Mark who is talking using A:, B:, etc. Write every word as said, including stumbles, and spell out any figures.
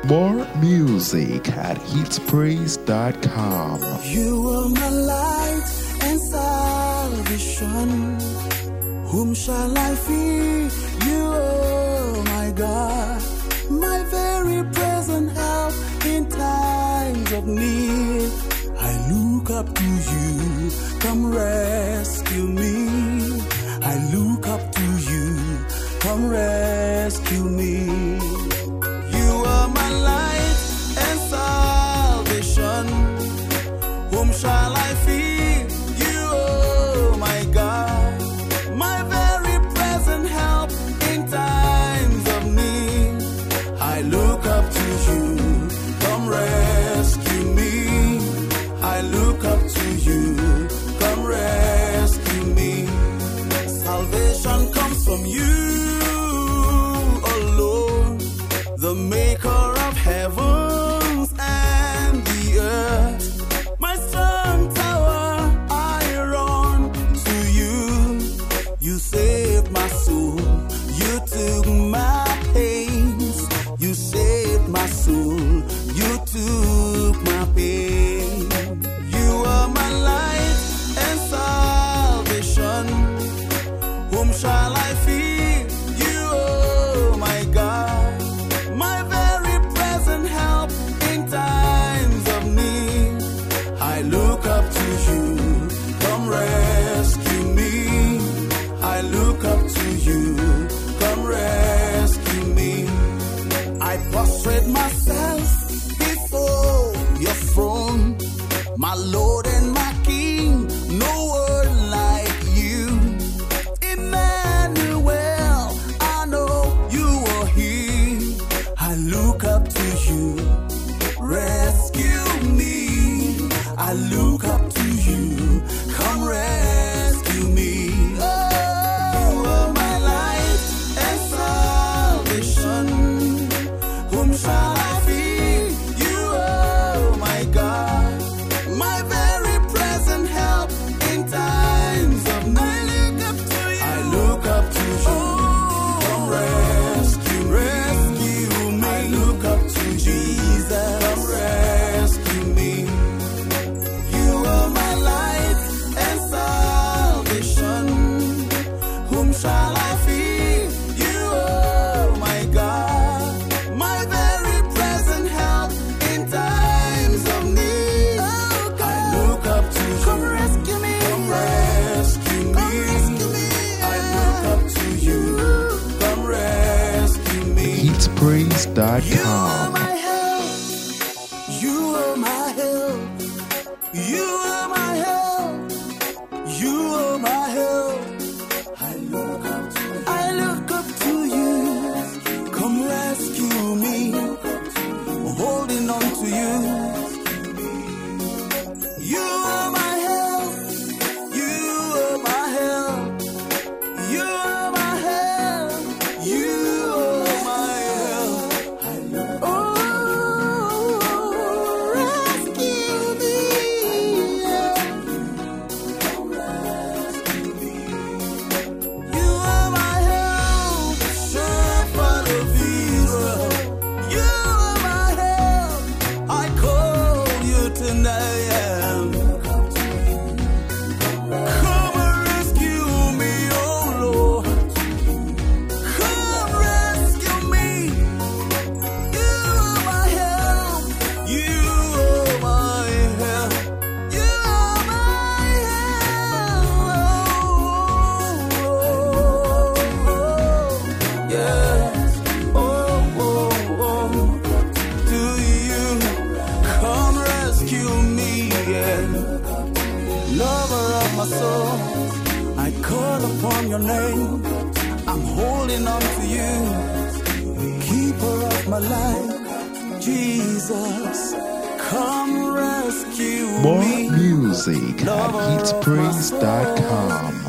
A: More music at hits praise dot com.
B: You are my light and salvation. Whom shall I fear? You are my God, my very present help in times of need. I look up to you, come rescue me. I look up to you, come rescue me. You are my light and salvation. Whom shall I fear? You are my God, my very present help in times of need. I look up to you, come rescue me. I look up to you, come rescue me. Salvation comes from you alone, the maker of heavens and the earth. My strong tower, I run to you. You saved my soul, you took my pains. You saved my soul, you took my pain. You are my light and salvation. Whom shall I fear? You are my God, my very present help in times of need. I look up to you, come rescue me. I look up to you, come rescue me. I prostrate myself before your throne, my Lord and my King, no one like you. Emmanuel, I know you are here. I look up to you, rescue me. I look up to you, come rescue me. Oh, you are my light and salvation. Whom shall I fear? You are my God, my very present help in times of need. I look up to you, come rescue, rescue me. I look up to Jesus, come rescue me. You are my light and salvation. Whom shall I fear? You are my God, my very present help in times of need. I look up to you, come rescue me, come rescue me. I look up to you, come rescue me.
A: hits praise dot
B: You are
A: com.
B: my help, you are my help, you are my help, you are my help. I look up to you, I look up to you, come rescue me. I'm holding on to you. You are my help, you are my help, you are my help, you are my help. Oh, rescue me. You are my help, shepherd of Israel. You are my help, I call you tonight. Come and rescue me, oh Lord. Come rescue me. You are my help. You are my help. You are my help. Yes. Oh, oh, oh. To you, come rescue me. Yeah. Lover of my soul, I call upon your name. I'm holding on to you, keeper of my life. Jesus, come rescue
A: More
B: me.
A: music at hits praise dot com.